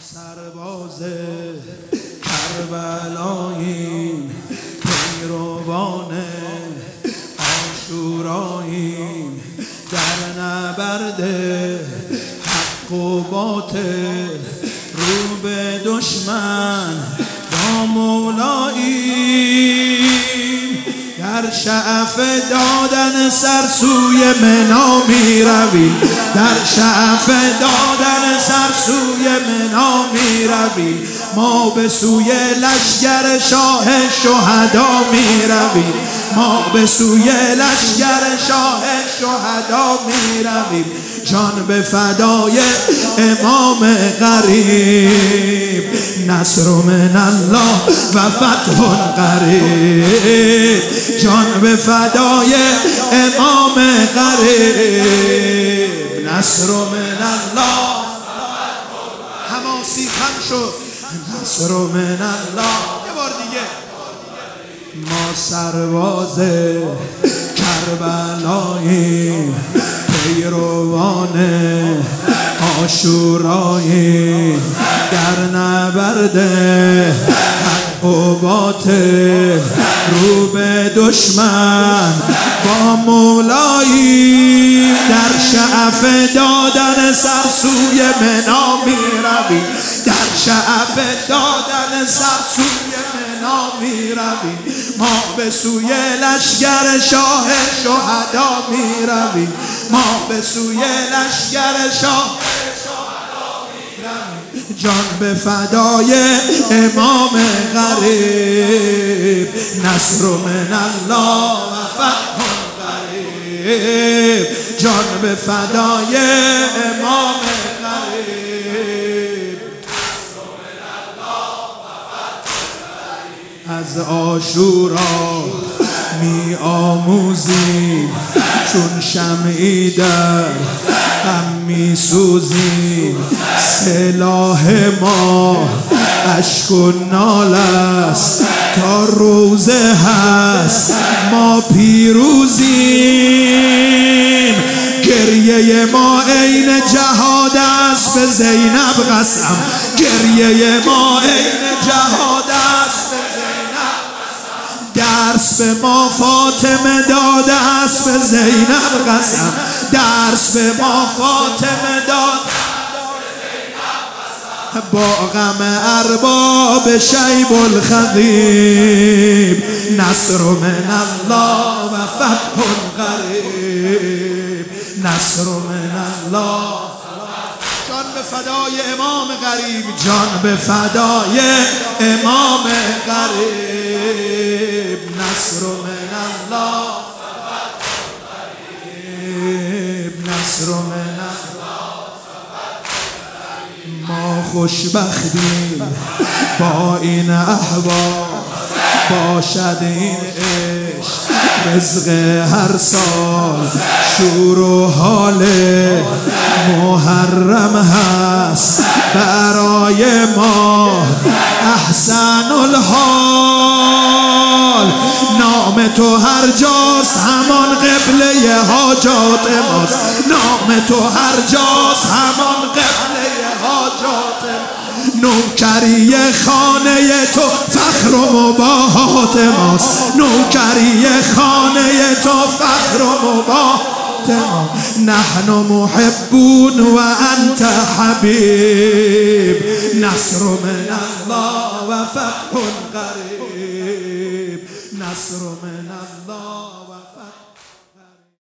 سرباز کربلاییم، پیروان عاشوراییم، در نبرد حق و باطل رو به دشمن با مولاییم. در شعف دادن سر سوی منا می رویم، در شعف دادن سر سوی منا می رویم. ما به سوی لشگر شاه شهدا می رویم، ما به سوی لشگر شاه شهدا می رویم. جان به فدای امام غریب، نصر من الله و فتح قریب. جان به فدای امام غریب، نصر من الله. حماسی خم شد، نصر من الله. یه بار دیگه. ما سرباز کربلاییم، پیروان عاشوراییم، در نبرد حق و باطل رو به دشمن با مولاییم. در شعف دادن سر سوی منا می رویم، در شعف دادن سر سوی منا می رویم. ما به سوی لشگر شاه شهدا می رویم، ما به سوی لشگر شاه شهدا می رویم. جان به فدای امام غریب، نصر من الله و فتح قریب. جان به فدای امام غریب، نصر من الله و فتح قریب. از عاشورا می آموزیم، چون شمعی در غم می سوزیم. سلاح ما اشک و ناله است، تا روزه هست ما پیروزیم. گریه ما عین جهاد است، به زینب قسم. گریه ما عین جهاد است، به زینب قسم. درس به ما فاطمه داده است، به زینب قسم. درس به ما فاطمه داده است، با غم ارباب شیب الخطیب. نصر من الله و فتح قریب، نصر من الله. جان به فدای امام غریب، جان به فدای امام غریب. نصر من الله و فتح قریب، نصر من الله. ما خوشبختیم با این احوال، باشد این عشق رزق هر سال. شور و حال محرم هست برای ما احسن الحال. نام تو هر جاست همان قبله حاجات ماست، نام تو هر جاست همان قبله حاجات. نوکری خانه تو فخر و مباهات ماست، نوکری خانه تو فخر و مباهات ما. نحن محبون و انت حبیب، نصر من الله و فتح قریب، نصر من الله و فتح